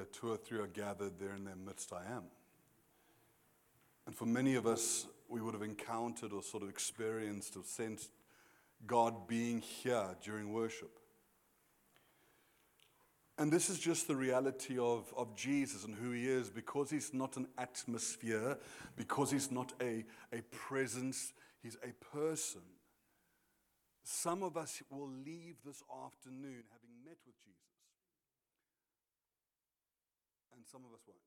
two or three are gathered, there in their midst I am. And for many of us, we would have encountered or sort of experienced or sensed God being here during worship. And this is just the reality of Jesus and who he is, because he's not an atmosphere, because he's not a presence, he's a person. Some of us will leave this afternoon having met with Jesus, and some of us won't.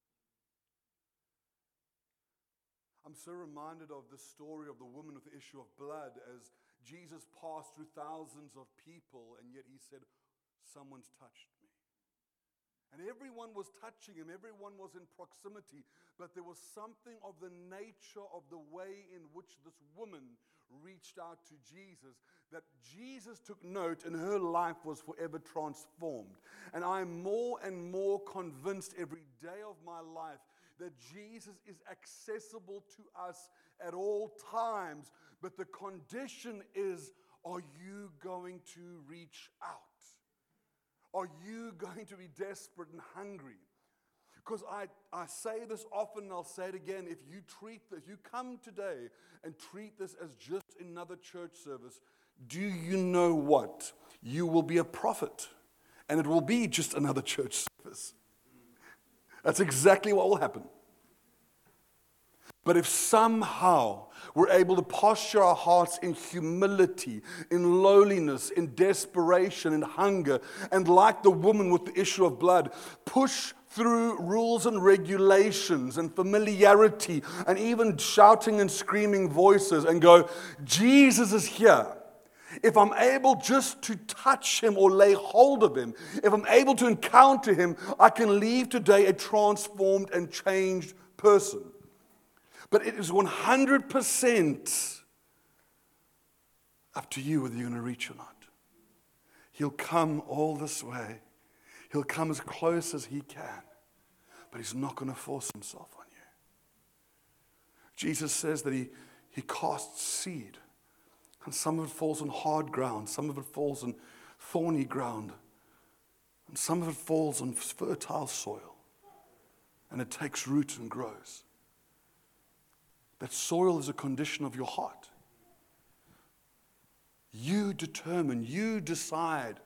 I'm so reminded of the story of the woman with the issue of blood as Jesus passed through thousands of people, and yet he said, "Someone's touched me." And everyone was touching him, everyone was in proximity, but there was something of the nature of the way in which this woman reached out to Jesus that Jesus took note, and her life was forever transformed. And I'm more and more convinced every day of my life that Jesus is accessible to us at all times, but the condition is, are you going to reach out? Are you going to be desperate and hungry? Because I say this often, and I'll say it again, if you come today and treat this as just another church service, do you know what? You will be a prophet, and it will be just another church service. That's exactly what will happen. But if somehow we're able to posture our hearts in humility, in lowliness, in desperation, in hunger, and like the woman with the issue of blood, push through rules and regulations and familiarity and even shouting and screaming voices and go, Jesus is here. If I'm able just to touch him or lay hold of him, if I'm able to encounter him, I can leave today a transformed and changed person. But it is 100% up to you whether you're going to reach or not. He'll come all this way. He'll come as close as he can. But he's not going to force himself on you. Jesus says that he casts seed. And some of it falls on hard ground. Some of it falls on thorny ground. And some of it falls on fertile soil. And it takes root and grows. That soil is a condition of your heart. You determine, you decide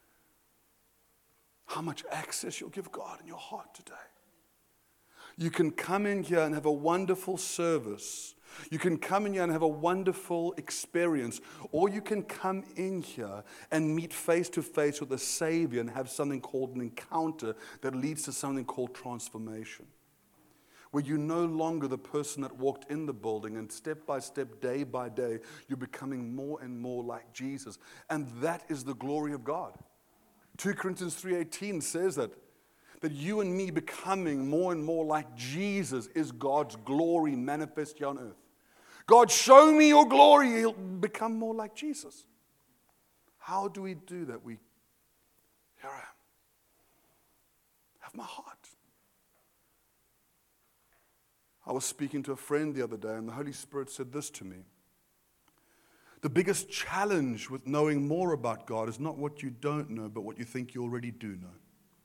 how much access you'll give God in your heart today. You can come in here and have a wonderful service. You can come in here and have a wonderful experience. Or you can come in here and meet face to face with a Savior and have something called an encounter that leads to something called transformation. Where you're no longer the person that walked in the building, and step by step, day by day, you're becoming more and more like Jesus. And that is the glory of God. 2 Corinthians 3:18 says that you and me becoming more and more like Jesus is God's glory manifest here on earth. God, show me your glory. He'll become more like Jesus. How do we do that? Here I am. Have my heart. I was speaking to a friend the other day, and the Holy Spirit said this to me. The biggest challenge with knowing more about God is not what you don't know, but what you think you already do know.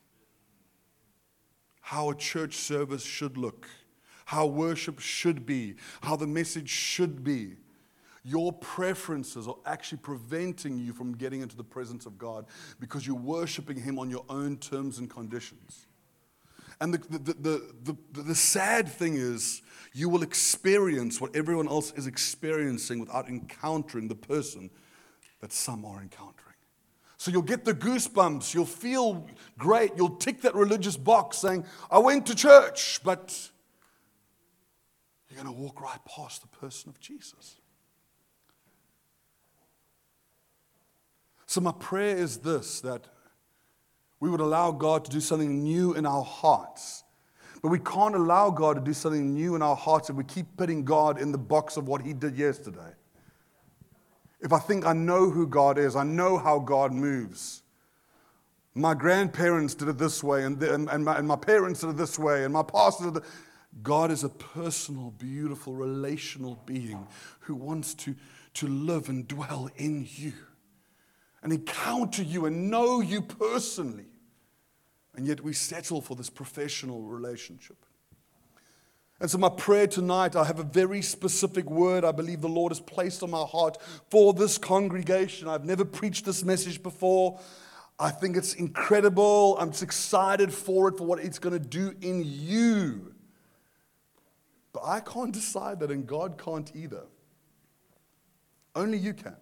How a church service should look, how worship should be, how the message should be. Your preferences are actually preventing you from getting into the presence of God because you're worshiping him on your own terms and conditions. And the sad thing is, you will experience what everyone else is experiencing without encountering the person that some are encountering. So you'll get the goosebumps, you'll feel great, you'll tick that religious box saying, I went to church, but you're going to walk right past the person of Jesus. So my prayer is this, that we would allow God to do something new in our hearts. But we can't allow God to do something new in our hearts if we keep putting God in the box of what he did yesterday. If I think I know who God is, I know how God moves. My grandparents did it this way, and my parents did it this way, and my pastor did it. God is a personal, beautiful, relational being who wants to live and dwell in you and encounter you and know you personally. And yet we settle for this professional relationship. And so my prayer tonight, I have a very specific word I believe the Lord has placed on my heart for this congregation. I've never preached this message before. I think it's incredible. I'm just excited for it, for what it's going to do in you. But I can't decide that, and God can't either. Only you can.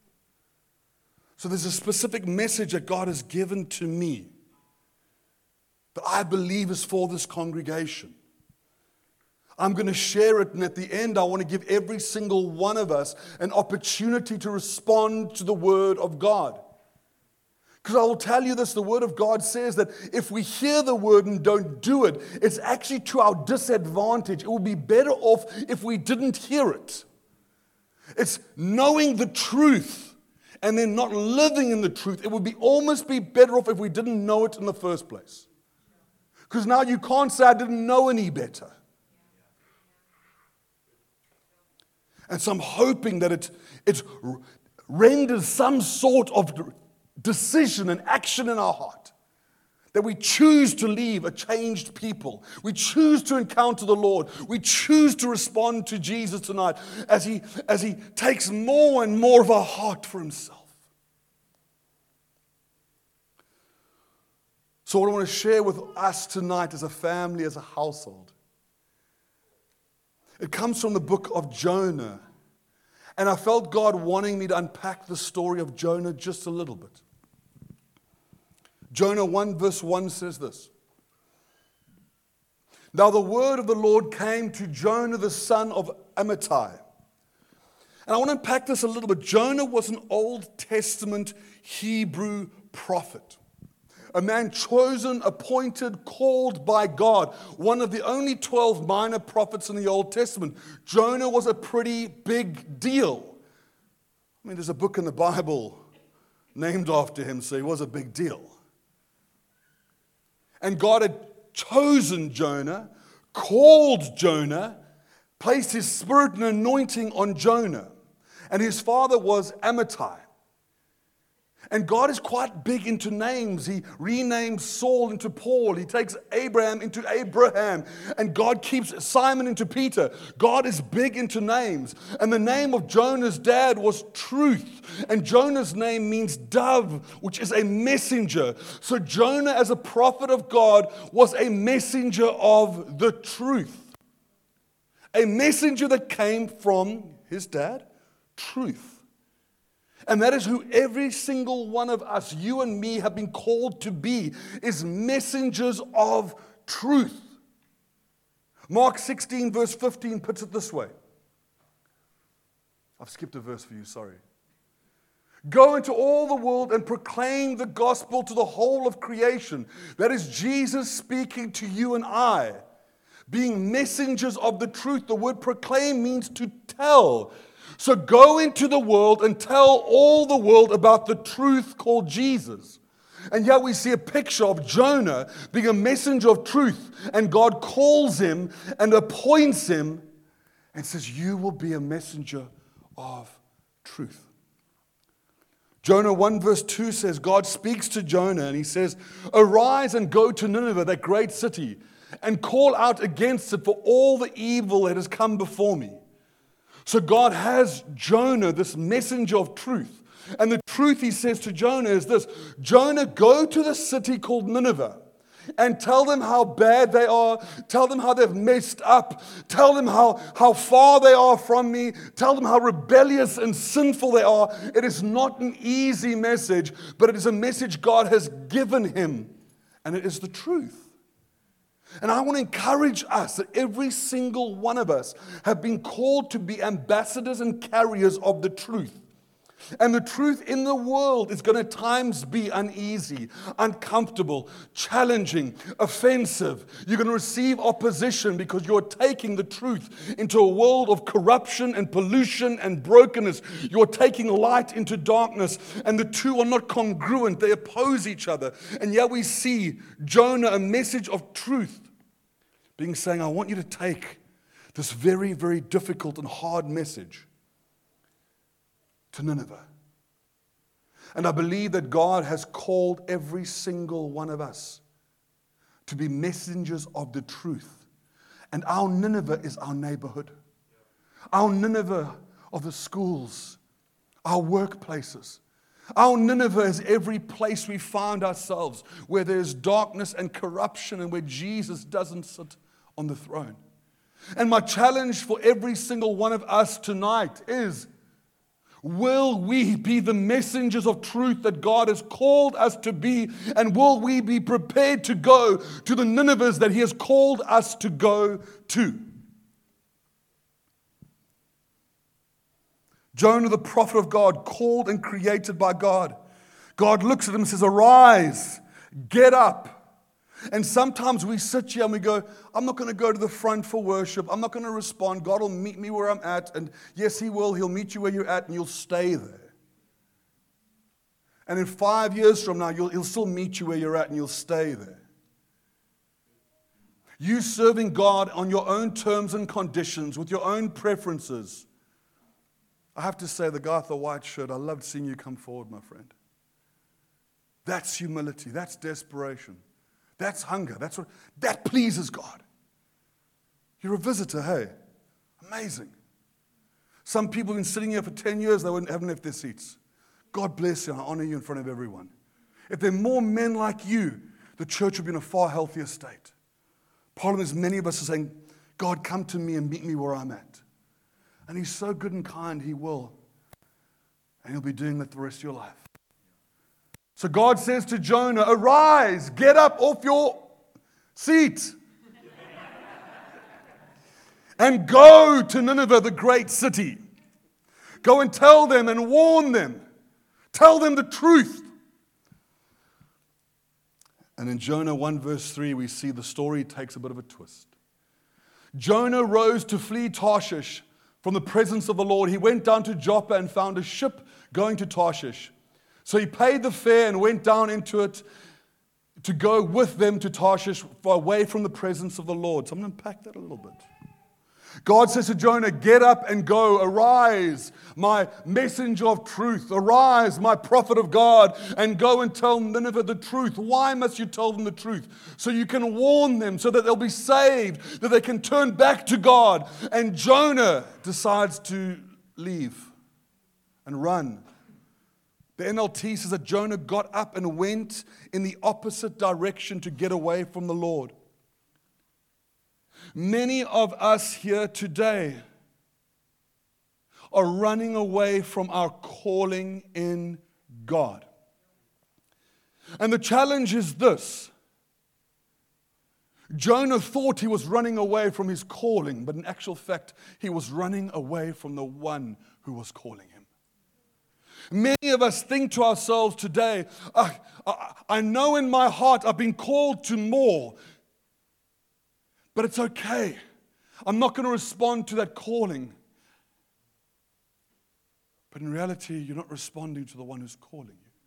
So there's a specific message that God has given to me that I believe is for this congregation. I'm going to share it, and at the end, I want to give every single one of us an opportunity to respond to the Word of God. Because I will tell you this, the Word of God says that if we hear the Word and don't do it, it's actually to our disadvantage. It would be better off if we didn't hear it. It's knowing the truth and then not living in the truth. It would almost be better off if we didn't know it in the first place. Because now you can't say, I didn't know any better. And so I'm hoping that it renders some sort of decision and action in our heart. That we choose to leave a changed people. We choose to encounter the Lord. We choose to respond to Jesus tonight as He takes more and more of our heart for Himself. So what I want to share with us tonight as a family, as a household, it comes from the book of Jonah. And I felt God wanting me to unpack the story of Jonah just a little bit. Jonah 1 verse 1 says this. Now the word of the Lord came to Jonah the son of Amittai. And I want to unpack this a little bit. Jonah was an Old Testament Hebrew prophet. A man chosen, appointed, called by God. One of the only 12 minor prophets in the Old Testament. Jonah was a pretty big deal. I mean, there's a book in the Bible named after him, so he was a big deal. And God had chosen Jonah, called Jonah, placed His Spirit and anointing on Jonah. And his father was Amittai. And God is quite big into names. He renames Saul into Paul. He takes Abraham into Abraham. And God keeps Simon into Peter. God is big into names. And the name of Jonah's dad was Truth. And Jonah's name means dove, which is a messenger. So Jonah, as a prophet of God, was a messenger of the truth. A messenger that came from his dad, Truth. And that is who every single one of us, you and me, have been called to be, is messengers of truth. Mark 16 verse 15 puts it this way. I've skipped a verse for you, sorry. Go into all the world and proclaim the gospel to the whole of creation. That is Jesus speaking to you and I, being messengers of the truth. The word proclaim means to tell. So go into the world and tell all the world about the truth called Jesus. And yet we see a picture of Jonah being a messenger of truth. And God calls him and appoints him and says, you will be a messenger of truth. Jonah 1 verse 2 says, God speaks to Jonah and He says, arise and go to Nineveh, that great city, and call out against it for all the evil that has come before me. So God has Jonah, this messenger of truth. And the truth He says to Jonah is this: Jonah, go to the city called Nineveh and tell them how bad they are. Tell them how they've messed up. Tell them how far they are from me. Tell them how rebellious and sinful they are. It is not an easy message, but it is a message God has given him. And it is the truth. And I want to encourage us that every single one of us have been called to be ambassadors and carriers of the truth. And the truth in the world is going to at times be uneasy, uncomfortable, challenging, offensive. You're going to receive opposition because you're taking the truth into a world of corruption and pollution and brokenness. You're taking light into darkness, and the two are not congruent. They oppose each other. And yet we see Jonah, a message of truth, being saying, I want you to take this very, very difficult and hard message to Nineveh. And I believe that God has called every single one of us to be messengers of the truth. And our Nineveh is our neighborhood. Our Nineveh of the schools, our workplaces. Our Nineveh is every place we find ourselves where there's darkness and corruption and where Jesus doesn't sit on the throne. And my challenge for every single one of us tonight is, will we be the messengers of truth that God has called us to be? And will we be prepared to go to the Ninevehs that He has called us to go to? Jonah, the prophet of God, called and created by God. God looks at him and says, arise, get up. And sometimes we sit here and we go, I'm not going to go to the front for worship. I'm not going to respond. God will meet me where I'm at. And yes, He will. He'll meet you where you're at and you'll stay there. And in 5 years from now, He'll still meet you where you're at and you'll stay there. You serving God on your own terms and conditions, with your own preferences. I have to say, the guy with the white shirt, I loved seeing you come forward, my friend. That's humility. That's desperation. That's hunger. That pleases God. You're a visitor, hey? Amazing. Some people have been sitting here for 10 years, they haven't left their seats. God bless you, and I honor you in front of everyone. If there are more men like you, the church would be in a far healthier state. Problem is, many of us are saying, God, come to me and meet me where I'm at. And He's so good and kind, He will. And He'll be doing that the rest of your life. So God says to Jonah, arise, get up off your seat. And go to Nineveh, the great city. Go and tell them and warn them. Tell them the truth. And in Jonah 1 verse 3, we see the story takes a bit of a twist. Jonah rose to flee Tarshish from the presence of the Lord. He went down to Joppa and found a ship going to Tarshish. So he paid the fare and went down into it to go with them to Tarshish, away from the presence of the Lord. So I'm going to unpack that a little bit. God says to Jonah, get up and go. Arise, my messenger of truth. Arise, my prophet of God, and go and tell Nineveh the truth. Why must you tell them the truth? So you can warn them, so that they'll be saved, that they can turn back to God. And Jonah decides to leave and run. The NLT says that Jonah got up and went in the opposite direction to get away from the Lord. Many of us here today are running away from our calling in God. And the challenge is this. Jonah thought he was running away from his calling, but in actual fact, he was running away from the one who was calling him. Many of us think to ourselves today, I know in my heart I've been called to more, but it's okay. I'm not going to respond to that calling. But in reality, you're not responding to the one who's calling you.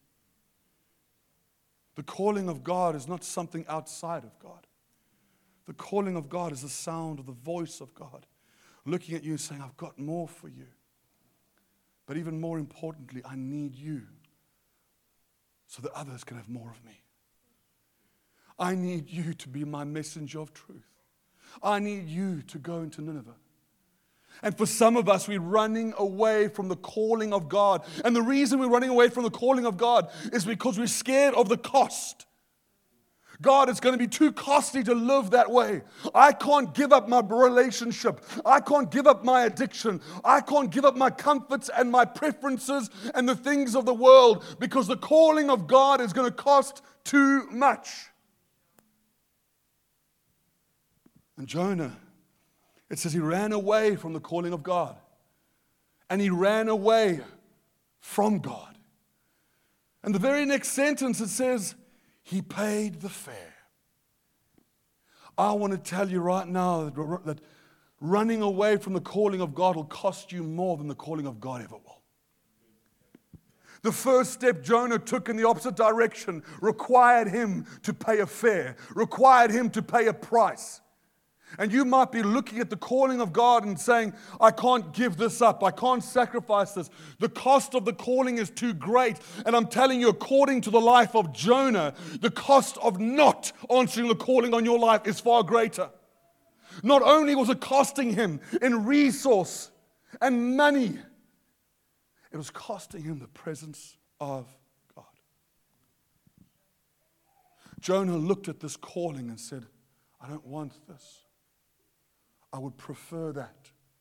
The calling of God is not something outside of God. The calling of God is the sound of the voice of God looking at you and saying, I've got more for you. But even more importantly, I need you so that others can have more of me. I need you to be my messenger of truth. I need you to go into Nineveh. And for some of us, we're running away from the calling of God. And the reason we're running away from the calling of God is because we're scared of the cost. God, it's going to be too costly to live that way. I can't give up my relationship. I can't give up my addiction. I can't give up my comforts and my preferences and the things of the world because the calling of God is going to cost too much. And Jonah, it says he ran away from the calling of God. And he ran away from God. And the very next sentence it says, he paid the fare. I want to tell you right now that running away from the calling of God will cost you more than the calling of God ever will. The first step Jonah took in the opposite direction required him to pay a fare, required him to pay a price. And you might be looking at the calling of God and saying, I can't give this up. I can't sacrifice this. The cost of the calling is too great. And I'm telling you, according to the life of Jonah, the cost of not answering the calling on your life is far greater. Not only was it costing him in resource and money, it was costing him the presence of God. Jonah looked at this calling and said, I don't want this. I would prefer that.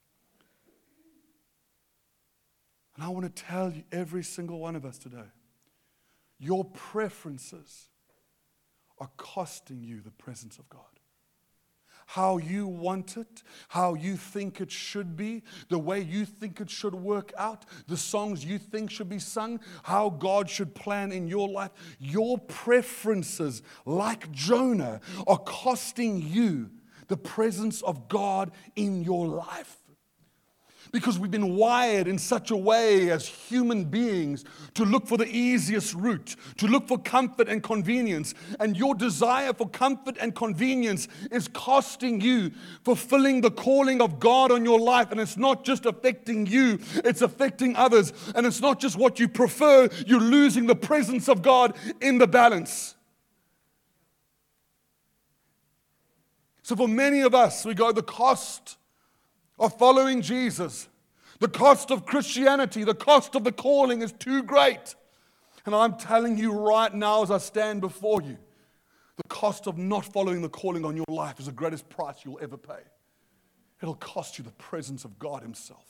And I want to tell you, every single one of us today, your preferences are costing you the presence of God. How you want it, how you think it should be, the way you think it should work out, the songs you think should be sung, how God should plan in your life. Your preferences, like Jonah, are costing you the presence of God in your life. Because we've been wired in such a way as human beings to look for the easiest route, to look for comfort and convenience. And your desire for comfort and convenience is costing you fulfilling the calling of God on your life. And it's not just affecting you, it's affecting others. And it's not just what you prefer, you're losing the presence of God in the balance. So for many of us, we go, the cost of following Jesus, the cost of Christianity, the cost of the calling is too great. And I'm telling you right now as I stand before you, the cost of not following the calling on your life is the greatest price you'll ever pay. It'll cost you the presence of God himself.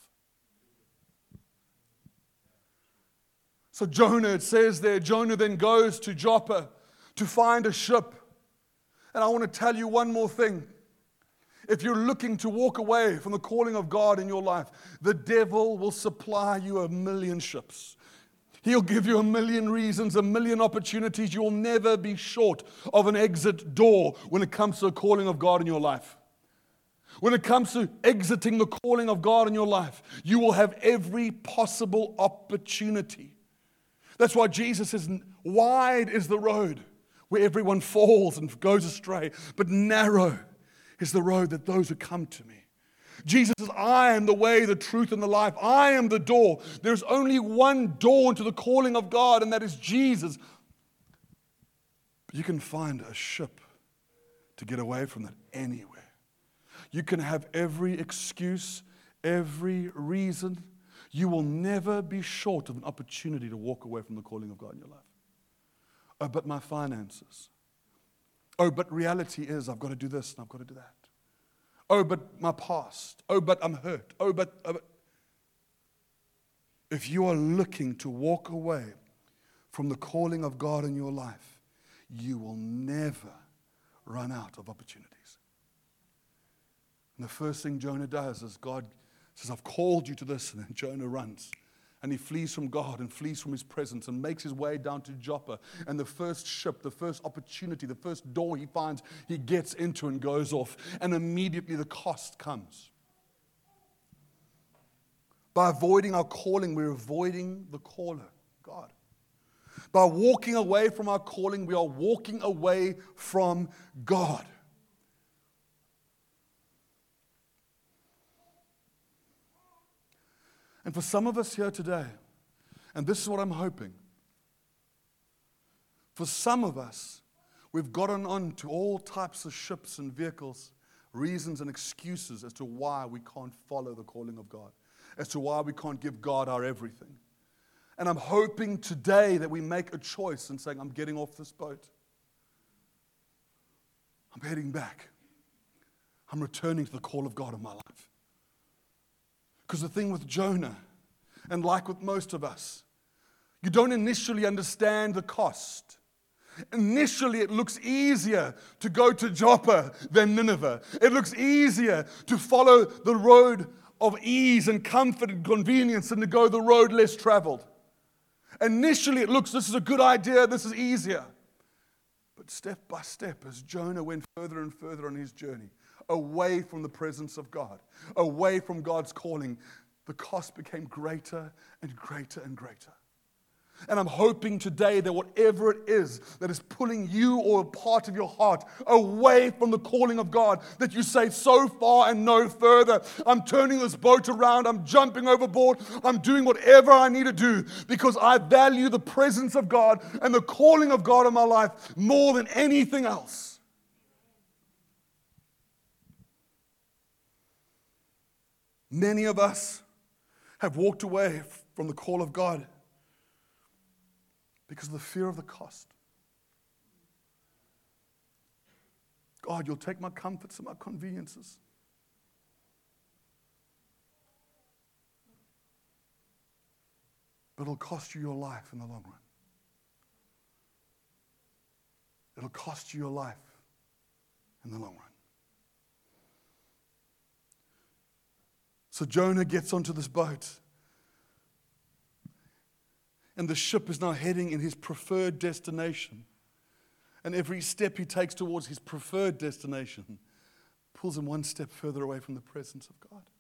So Jonah, it says there, Jonah then goes to Joppa to find a ship. And I want to tell you one more thing. If you're looking to walk away from the calling of God in your life, the devil will supply you 1,000,000 ships. He'll give you 1,000,000 reasons, 1,000,000 opportunities. You'll never be short of an exit door when it comes to the calling of God in your life. When it comes to exiting the calling of God in your life, you will have every possible opportunity. That's why Jesus says, wide is the road where everyone falls and goes astray, but narrow is the road that those who come to me. Jesus says, I am the way, the truth, and the life. I am the door. There's only one door into the calling of God, and that is Jesus. But you can find a ship to get away from that anywhere. You can have every excuse, every reason. You will never be short of an opportunity to walk away from the calling of God in your life. Oh, but my finances. Oh, but reality is I've got to do this and I've got to do that. Oh, but my past. Oh, but I'm hurt. Oh, but. If you are looking to walk away from the calling of God in your life, you will never run out of opportunities. And the first thing Jonah does is God says, I've called you to this, and then Jonah runs. And he flees from God and flees from his presence and makes his way down to Joppa. And the first ship, the first opportunity, the first door he finds, he gets into and goes off. And immediately the cost comes. By avoiding our calling, we're avoiding the caller, God. By walking away from our calling, we are walking away from God. And for some of us here today, and this is what I'm hoping, for some of us, we've gotten on to all types of ships and vehicles, reasons and excuses as to why we can't follow the calling of God, as to why we can't give God our everything. And I'm hoping today that we make a choice and saying, I'm getting off this boat. I'm heading back. I'm returning to the call of God in my life. Because the thing with Jonah, and like with most of us, you don't initially understand the cost. Initially, it looks easier to go to Joppa than Nineveh. It looks easier to follow the road of ease and comfort and convenience than to go the road less traveled. Initially, it looks, this is a good idea, this is easier. But step by step, as Jonah went further and further on his journey, away from the presence of God, away from God's calling, the cost became greater and greater and greater. And I'm hoping today that whatever it is that is pulling you or a part of your heart away from the calling of God, that you say so far and no further. I'm turning this boat around. I'm jumping overboard. I'm doing whatever I need to do because I value the presence of God and the calling of God in my life more than anything else. Many of us have walked away from the call of God because of the fear of the cost. God, you'll take my comforts and my conveniences. But it'll cost you your life in the long run. It'll cost you your life in the long run. So Jonah gets onto this boat. And the ship is now heading in his preferred destination. And every step he takes towards his preferred destination pulls him one step further away from the presence of God.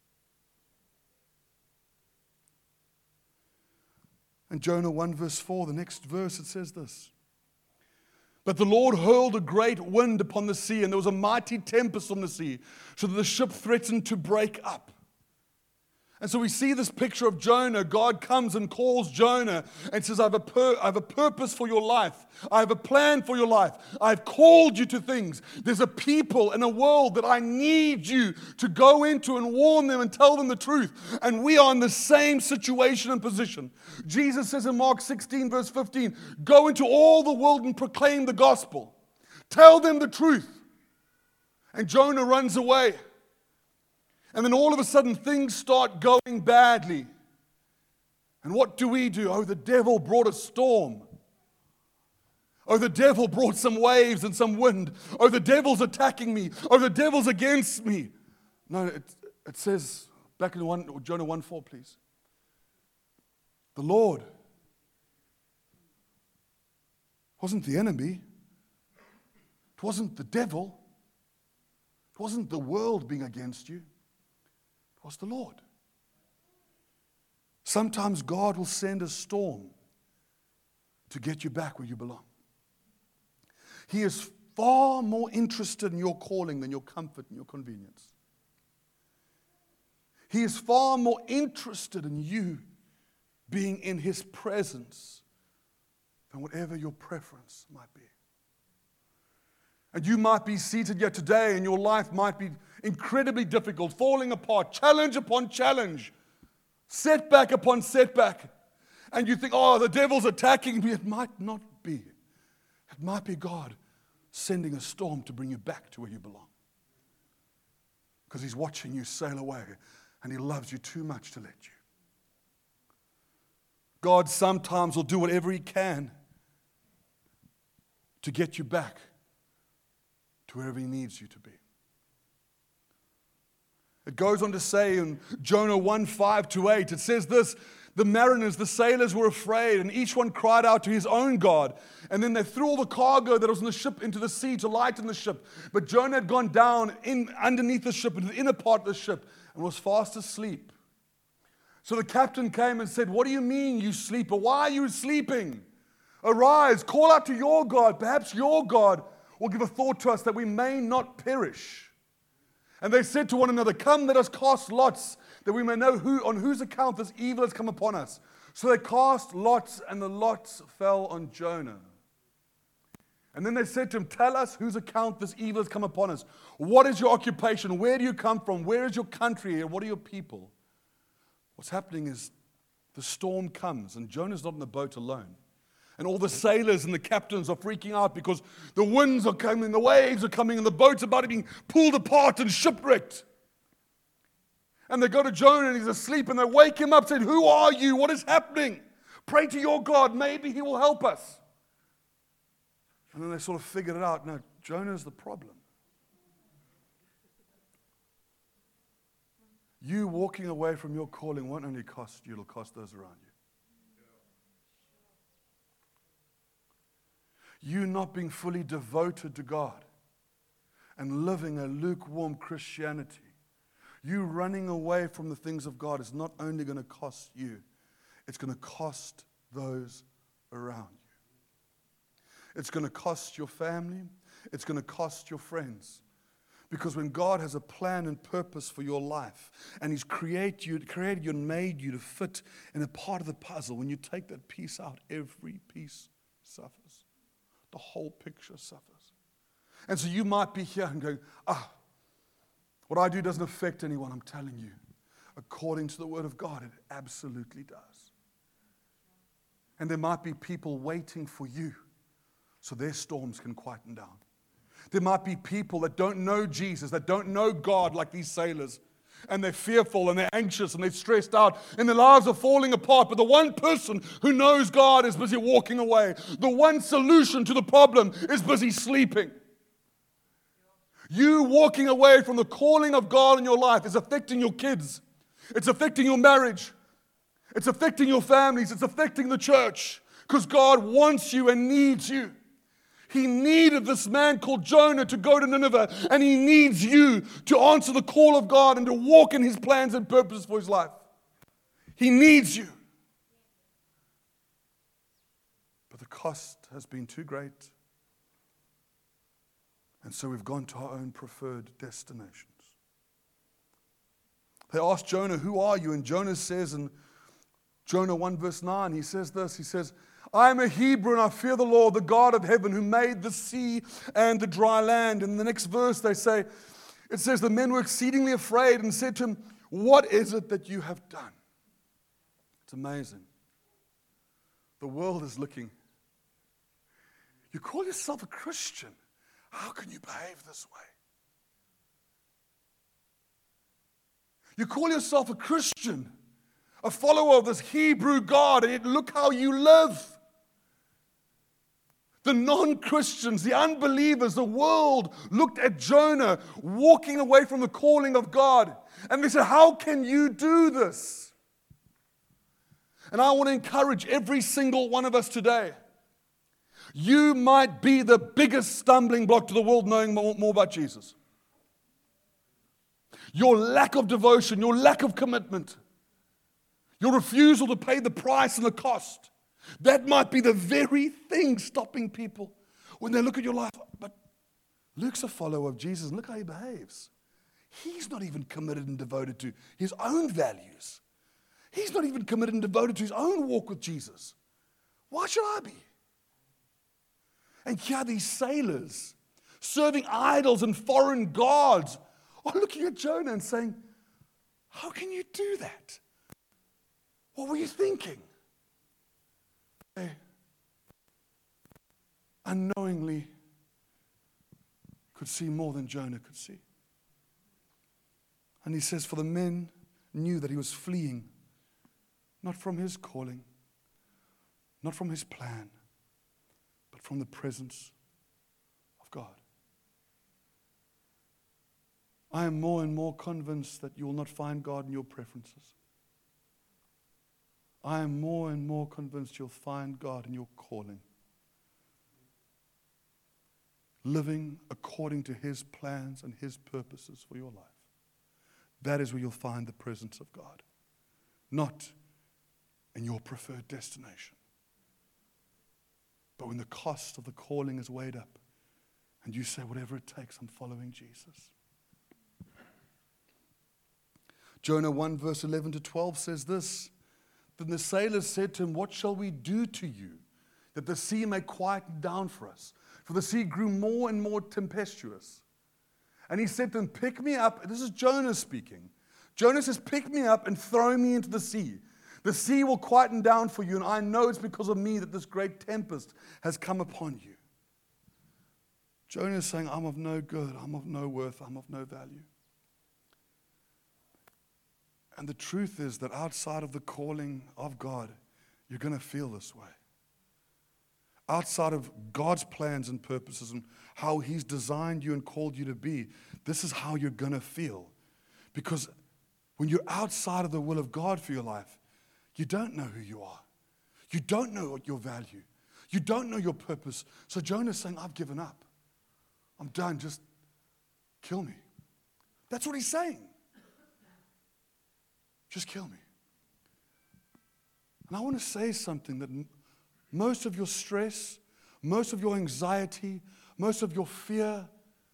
And Jonah 1 verse 4, the next verse, it says this. But the Lord hurled a great wind upon the sea, and there was a mighty tempest on the sea, so that the ship threatened to break up. And so we see this picture of Jonah. God comes and calls Jonah and says, I have a purpose for your life. I have a plan for your life. I've called you to things. There's a people and a world that I need you to go into and warn them and tell them the truth. And we are in the same situation and position. Jesus says in Mark 16 verse 15, go into all the world and proclaim the gospel. Tell them the truth. And Jonah runs away. And then all of a sudden, things start going badly. And what do? Oh, the devil brought a storm. Oh, the devil brought some waves and some wind. Oh, the devil's attacking me. Oh, the devil's against me. No, it says, back in Jonah 1:4, please. The Lord wasn't the enemy. It wasn't the devil. It wasn't the world being against you. Was the Lord. Sometimes God will send a storm to get you back where you belong. He is far more interested in your calling than your comfort and your convenience. He is far more interested in you being in His presence than whatever your preference might be. And you might be seated here today and your life might be incredibly difficult, falling apart, challenge upon challenge, setback upon setback. And you think, oh, the devil's attacking me. It might not be. It might be God sending a storm to bring you back to where you belong. Because He's watching you sail away and He loves you too much to let you. God sometimes will do whatever He can to get you back to wherever He needs you to be. It goes on to say in Jonah 1:5-8, it says this, the mariners, the sailors were afraid, and each one cried out to his own God. And then they threw all the cargo that was in the ship into the sea to lighten the ship. But Jonah had gone down underneath the ship, into the inner part of the ship, and was fast asleep. So the captain came and said, what do you mean, you sleeper? Why are you sleeping? Arise, call out to your God. Perhaps your God will give a thought to us that we may not perish. And they said to one another, come, let us cast lots, that we may know on whose account this evil has come upon us. So they cast lots, and the lots fell on Jonah. And then they said to him, tell us whose account this evil has come upon us. What is your occupation? Where do you come from? Where is your country? And what are your people? What's happening is the storm comes, and Jonah's not in the boat alone. And all the sailors and the captains are freaking out because the winds are coming, the waves are coming, and the boat's about to be pulled apart and shipwrecked. And they go to Jonah and he's asleep, and they wake him up saying, who are you? What is happening? Pray to your God. Maybe He will help us. And then they sort of figured it out. No, Jonah's the problem. You walking away from your calling won't only cost you, it'll cost those around you. You not being fully devoted to God and living a lukewarm Christianity, you running away from the things of God is not only going to cost you, it's going to cost those around you. It's going to cost your family. It's going to cost your friends. Because when God has a plan and purpose for your life, and He's created you and made you to fit in a part of the puzzle, when you take that piece out, every piece suffers. The whole picture suffers. And so you might be here and going, what I do doesn't affect anyone. I'm telling you, according to the Word of God, it absolutely does. And there might be people waiting for you so their storms can quieten down. There might be people that don't know Jesus, that don't know God like these sailors. And they're fearful and they're anxious and they're stressed out and their lives are falling apart. But the one person who knows God is busy walking away. The one solution to the problem is busy sleeping. You walking away from the calling of God in your life is affecting your kids. It's affecting your marriage. It's affecting your families. It's affecting the church. Because God wants you and needs you. He needed this man called Jonah to go to Nineveh, and He needs you to answer the call of God and to walk in His plans and purposes for His life. He needs you. But the cost has been too great, and so we've gone to our own preferred destinations. They asked Jonah, "Who are you?" And Jonah says in Jonah 1 verse 9, he says this, he says, "I am a Hebrew and I fear the Lord, the God of heaven, who made the sea and the dry land." In the next verse it says, the men were exceedingly afraid and said to him, "What is it that you have done?" It's amazing. The world is looking. You call yourself a Christian. How can you behave this way? You call yourself a Christian, a follower of this Hebrew God, and yet look how you live. The non-Christians, the unbelievers, the world looked at Jonah walking away from the calling of God. And they said, "How can you do this?" And I want to encourage every single one of us today. You might be the biggest stumbling block to the world knowing more about Jesus. Your lack of devotion, your lack of commitment, your refusal to pay the price and the cost. That might be the very thing stopping people when they look at your life. But Luke's a follower of Jesus, and look how he behaves. He's not even committed and devoted to his own values. He's not even committed and devoted to his own walk with Jesus. Why should I be? And here these sailors serving idols and foreign gods are looking at Jonah and saying, "How can you do that? What were you thinking?" They unknowingly could see more than Jonah could see. And he says, for the men knew that he was fleeing, not from his calling, not from his plan, but from the presence of God. I am more and more convinced that you will not find God in your preferences. I am more and more convinced you'll find God in your calling. Living according to His plans and His purposes for your life. That is where you'll find the presence of God. Not in your preferred destination. But when the cost of the calling is weighed up and you say, whatever it takes, I'm following Jesus. Jonah 1 verse 11 to 12 says this. Then the sailors said to him, "What shall we do to you, that the sea may quieten down for us?" For the sea grew more and more tempestuous. And he said to them, "Pick me up." This is Jonah speaking. Jonah says, "Pick me up and throw me into the sea. The sea will quieten down for you, and I know it's because of me that this great tempest has come upon you." Jonah is saying, I'm of no good, I'm of no worth, I'm of no value. And the truth is that outside of the calling of God, you're going to feel this way. Outside of God's plans and purposes and how He's designed you and called you to be, this is how you're going to feel. Because when you're outside of the will of God for your life, you don't know who you are. You don't know what your value. You don't know your purpose. So Jonah's saying, I've given up. I'm done. Just kill me. That's what he's saying. Just kill me. And I want to say something that most of your stress, most of your anxiety, most of your fear,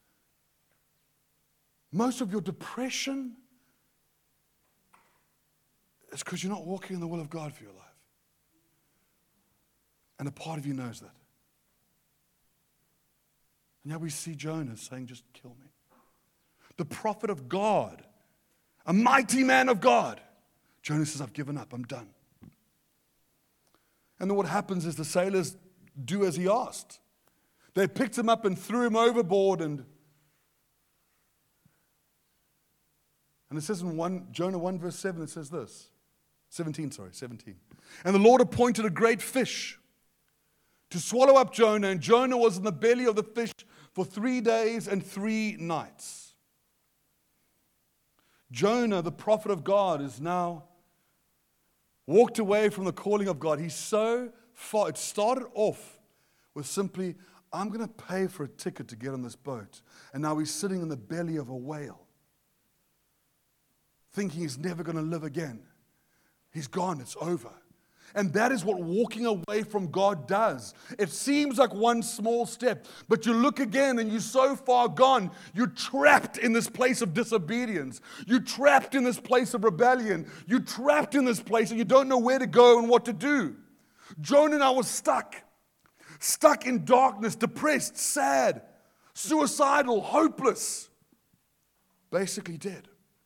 most of your depression is because you're not walking in the will of God for your life. And a part of you knows that. And now we see Jonah saying, just kill me. The prophet of God, a mighty man of God. Jonah says, I've given up, I'm done. And then what happens is the sailors do as he asked. They picked him up and threw him overboard. And it says in Jonah 1 verse 7, it says this. 17. And the Lord appointed a great fish to swallow up Jonah. And Jonah was in the belly of the fish for 3 days and 3 nights. Jonah, the prophet of God, is now walked away from the calling of God. He's so far. It started off with simply, I'm going to pay for a ticket to get on this boat. And now he's sitting in the belly of a whale, thinking he's never going to live again. He's gone. It's over. And that is what walking away from God does. It seems like one small step, but you look again and you're so far gone. You're trapped in this place of disobedience. You're trapped in this place of rebellion. You're trapped in this place and you don't know where to go and what to do. Jonah now was stuck in darkness, depressed, sad, suicidal, hopeless, basically dead.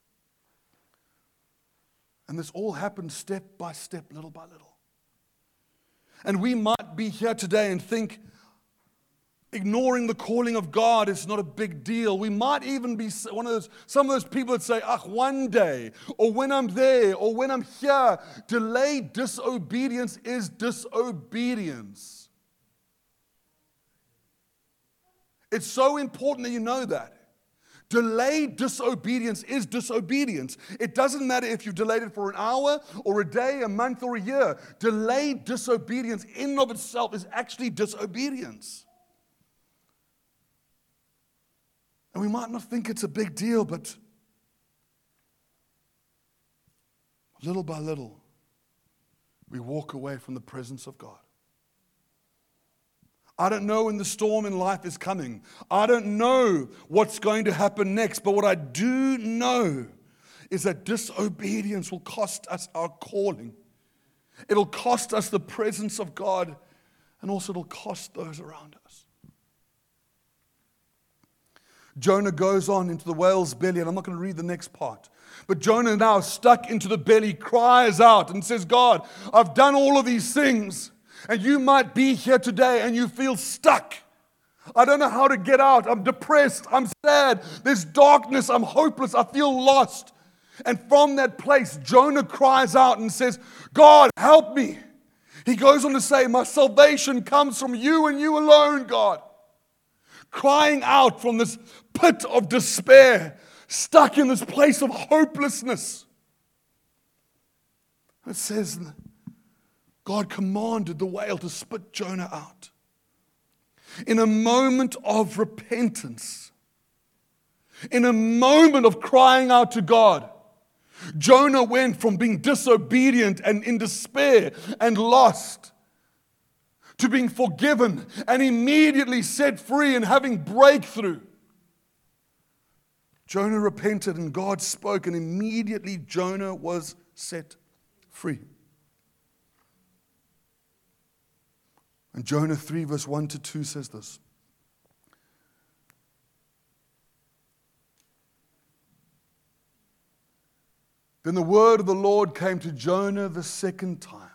And this all happened step by step, little by little. And we might be here today and think ignoring the calling of God is not a big deal. We might even be some of those people that say, one day, or when I'm there, or when I'm here. Delayed disobedience is disobedience. It's so important that you know that. Delayed disobedience is disobedience. It doesn't matter if you've delayed it for an hour or a day, a month or a year. Delayed disobedience in and of itself is actually disobedience. And we might not think it's a big deal, but little by little, we walk away from the presence of God. I don't know when the storm in life is coming. I don't know what's going to happen next. But what I do know is that disobedience will cost us our calling. It'll cost us the presence of God, and also it'll cost those around us. Jonah goes on into the whale's belly, and I'm not going to read the next part. But Jonah, now stuck into the belly, cries out and says, God, I've done all of these things. And you might be here today and you feel stuck. I don't know how to get out. I'm depressed. I'm sad. There's darkness. I'm hopeless. I feel lost. And from that place, Jonah cries out and says, God, help me. He goes on to say, my salvation comes from you and you alone, God. Crying out from this pit of despair, stuck in this place of hopelessness. It says, God commanded the whale to spit Jonah out. In a moment of repentance, in a moment of crying out to God, Jonah went from being disobedient and in despair and lost to being forgiven and immediately set free and having breakthrough. Jonah repented and God spoke, and immediately Jonah was set free. And Jonah 3 verse 1 to 2 says this. Then the word of the Lord came to Jonah the second time.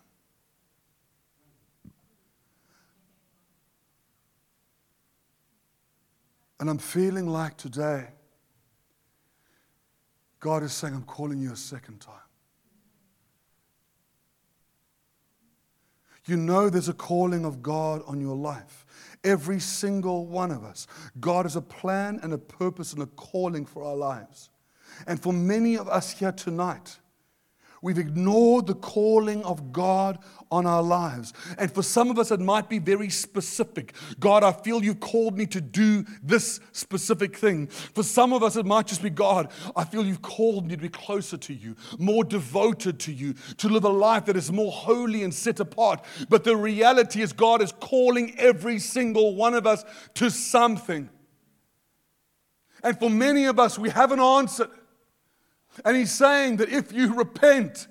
And I'm feeling like today, God is saying, I'm calling you a second time. You know there's a calling of God on your life. Every single one of us. God has a plan and a purpose and a calling for our lives. And for many of us here tonight, We've ignored the calling of God on our lives. And for some of us, it might be very specific. God, I feel you've called me to do this specific thing. For some of us, it might just be, God, I feel you've called me to be closer to you, more devoted to you, to live a life that is more holy and set apart. But the reality is, God is calling every single one of us to something. And for many of us, we haven't answered. And He's saying that if you repent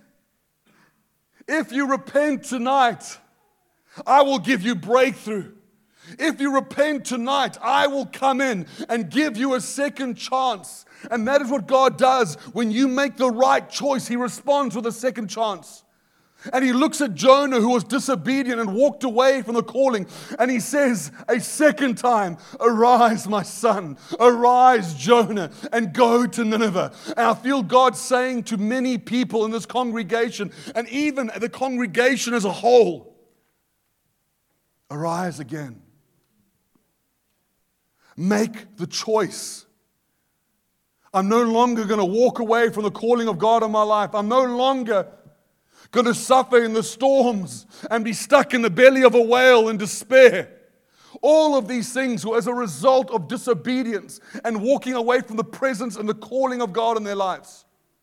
tonight, I will give you breakthrough. If you repent tonight, I will come in and give you a second chance. And that is what God does. When you make the right choice, He responds with a second chance. And He looks at Jonah, who was disobedient and walked away from the calling, and He says a second time, arise, my son, arise, Jonah, and go to Nineveh. And I feel God saying to many people in this congregation, and even the congregation as a whole, arise again. Make the choice. I'm no longer going to walk away from the calling of God in my life. I'm no longer going to suffer in the storms and be stuck in the belly of a whale in despair. All of these things were as a result of disobedience and walking away from the presence and the calling of God in their lives.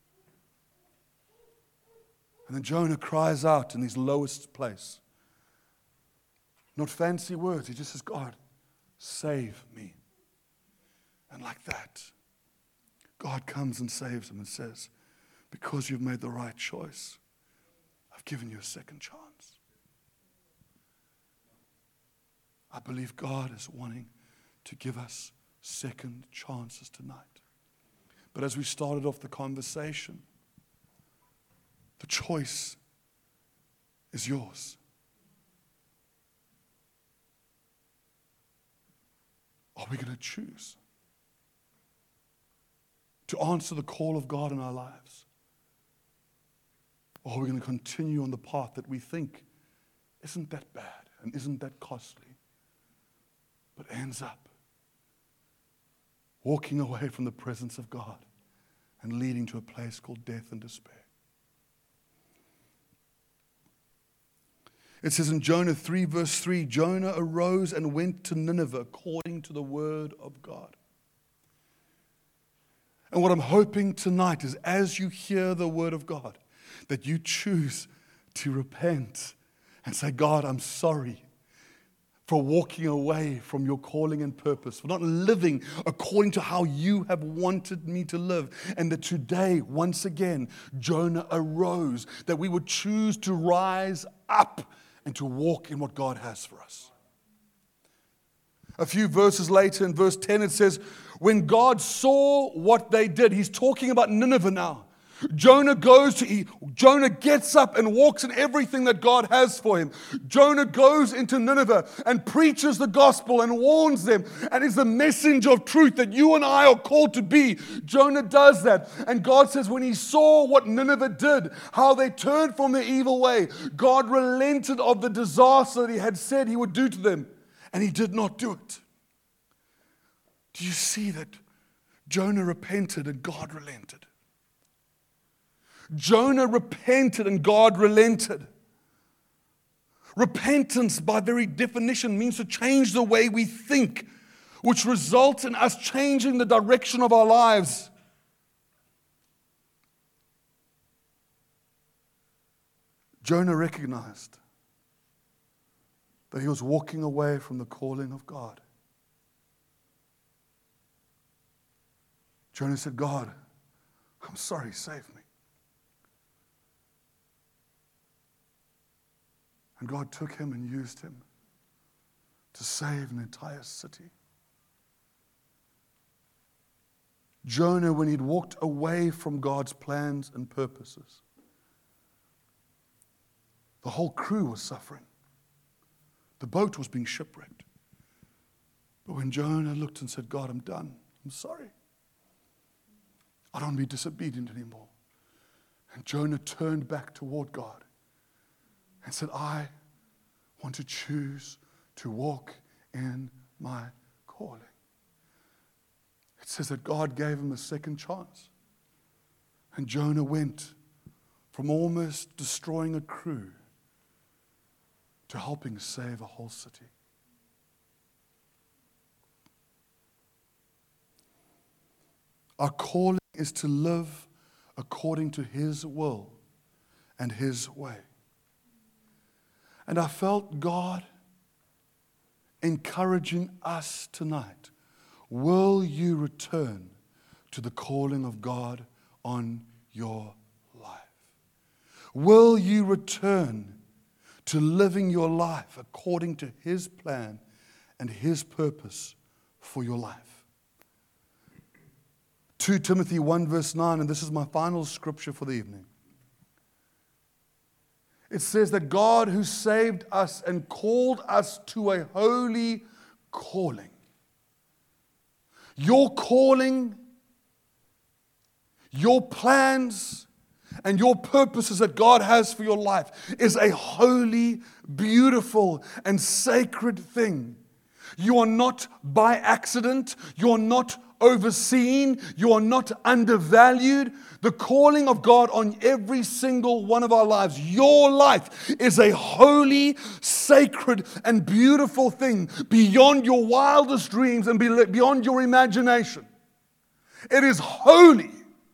And then Jonah cries out in his lowest place. Not fancy words. He just says, God, save me. And like that, God comes and saves him and says, because you've made the right choice, I've given you a second chance. I believe God is wanting to give us second chances tonight. But as we started off the conversation, the choice is yours. Are we going to choose to answer the call of God in our lives? Or are we going to continue on the path that we think isn't that bad and isn't that costly, but ends up walking away from the presence of God and leading to a place called death and despair? It says in Jonah 3 verse 3, Jonah arose and went to Nineveh according to the word of God. And what I'm hoping tonight is, as you hear the word of God, that you choose to repent and say, God, I'm sorry for walking away from your calling and purpose, for not living according to how you have wanted me to live. And that today, once again, Jonah arose, that we would choose to rise up and to walk in what God has for us. A few verses later, in verse 10, it says, when God saw what they did, He's talking about Nineveh now. Jonah gets up and walks in everything that God has for him. Jonah goes into Nineveh and preaches the gospel and warns them and is the messenger of truth that you and I are called to be. Jonah does that. And God says when He saw what Nineveh did, how they turned from their evil way, God relented of the disaster that He had said He would do to them. And He did not do it. Do you see that? Jonah repented and God relented. Jonah repented and God relented. Repentance, by very definition, means to change the way we think, which results in us changing the direction of our lives. Jonah recognized that he was walking away from the calling of God. Jonah said, God, I'm sorry, save me. And God took him and used him to save an entire city. Jonah, when he'd walked away from God's plans and purposes, the whole crew was suffering. The boat was being shipwrecked. But when Jonah looked and said, God, I'm done. I'm sorry. I don't want to be disobedient anymore. And Jonah turned back toward God and said, I want to choose to walk in my calling. It says that God gave him a second chance. And Jonah went from almost destroying a crew to helping save a whole city. Our calling is to live according to His will and His way. And I felt God encouraging us tonight. Will you return to the calling of God on your life? Will you return to living your life according to His plan and His purpose for your life? 2 Timothy 1 verse 9, and this is my final scripture for the evening. It says that God who saved us and called us to a holy calling. Your calling, your plans, and your purposes that God has for your life is a holy, beautiful, and sacred thing. You are not by accident. You are not overseen. You are not undervalued. The calling of God on every single one of our lives, your life is a holy, sacred, and beautiful thing beyond your wildest dreams and beyond your imagination. It is holy.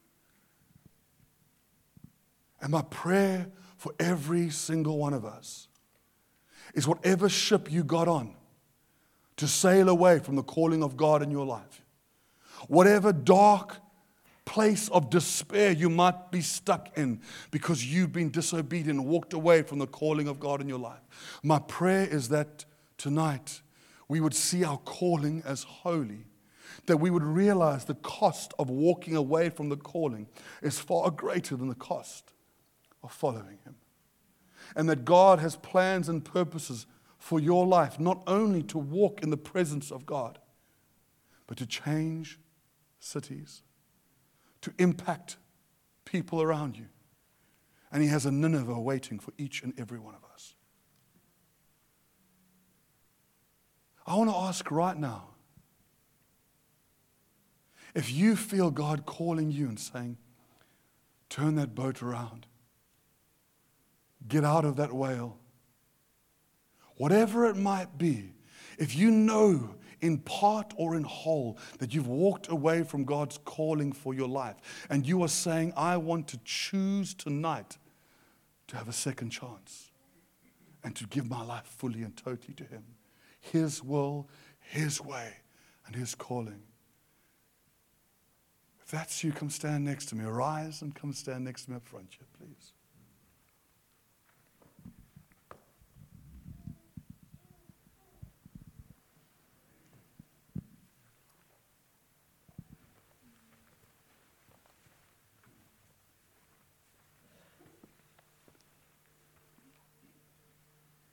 And my prayer for every single one of us is whatever ship you got on to sail away from the calling of God in your life, whatever dark place of despair you might be stuck in because you've been disobedient and walked away from the calling of God in your life, my prayer is that tonight we would see our calling as holy, that we would realize the cost of walking away from the calling is far greater than the cost of following Him. And that God has plans and purposes for your life, not only to walk in the presence of God, but to change cities, to impact people around you. And He has a Nineveh waiting for each and every one of us. I want to ask right now, if you feel God calling you and saying, turn that boat around, get out of that whale, whatever it might be, if you know in part or in whole that you've walked away from God's calling for your life and you are saying, I want to choose tonight to have a second chance and to give my life fully and totally to Him, His will, His way, and His calling. If that's you, come stand next to me. Arise and come stand next to me up front here, please.